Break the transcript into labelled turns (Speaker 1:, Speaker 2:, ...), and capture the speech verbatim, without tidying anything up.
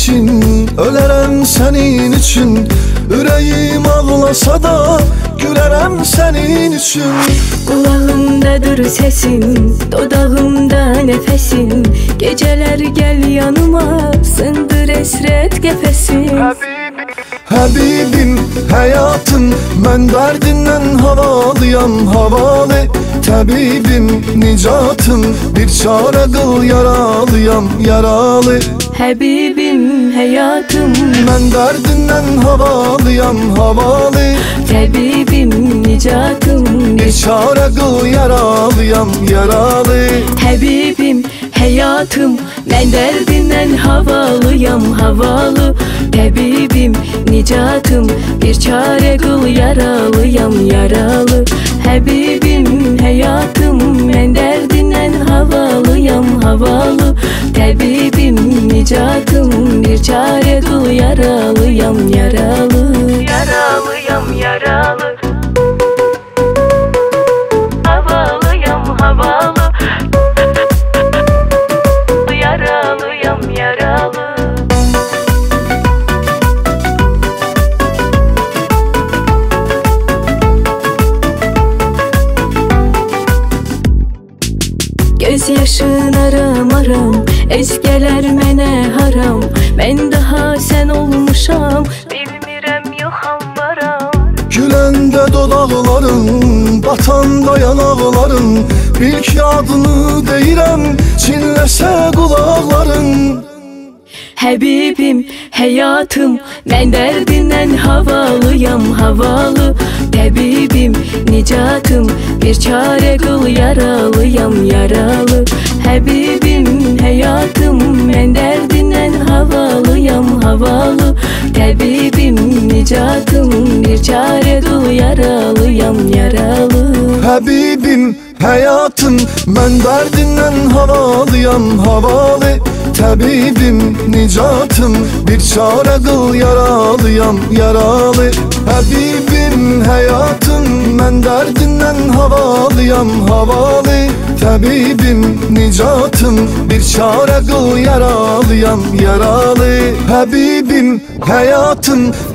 Speaker 1: için, ölərəm sənin üçün. Ürəyim ağlasa da gülərəm sənin üçün.
Speaker 2: Kulağımdadır sesin, dodağımda nefesin. Geceler gel yanıma, sındır esret kefesin.
Speaker 1: Həbibim, həyatım, mən dərdindən havalıyam, havalı. Təbibim, nicatım, bir çarə qıl, yaralıyam, yaralı.
Speaker 2: Həbibim, həyatım,
Speaker 1: mən dərdindən havalıyam, havalı.
Speaker 2: Təbibim, nicatım,
Speaker 1: bir çarə qıl, yaralıyam, yaralı.
Speaker 2: Həbibim, həyatım, mən dərdindən havalıyam, havalı. Təbibim, nicatım, bir çarə qıl, yaralıyam, yaralı. Həbibim, həyatım, mən dərdindən havalıyam, havalı. Təbibim, nicatım, bir çarə qıl, yaralıyam, yaralı. Yaralıyam, yaralı. Havalıyam, havalı. Yaralıyam, yaralı. Göz yaşın aram aram, ezgeler mənə haram. Mən daha sən olmuşam, bilmirəm yoxam varam.
Speaker 1: Güləndə dodaqların, batanda yanaqların. Bil ki adını deyirəm, çinləsə qulaqların.
Speaker 2: Həbibim, həyatım, mən dərdindən havalıyam, havalı. Təbibim, nicatım, bir çarə qıl, yaralıyam, yaralı. Həbibim, həyatım, mən dərdindən havalıyam, havalı. Təbibim, nicatım, bir çarə qıl, yaralıyam, yaralı.
Speaker 1: Həbibim, həyatım, mən dərdindən havalıyam, havalı. Təbibim, nicatım, bir çarə qıl, yaralıyam, yaralı. Həbibim, həyatım, mən dərdindən havalıyam, havalı. Təbibim, nicatım, bir çarə qıl, yaralıyam, yaralı. Həbibim, həyatım,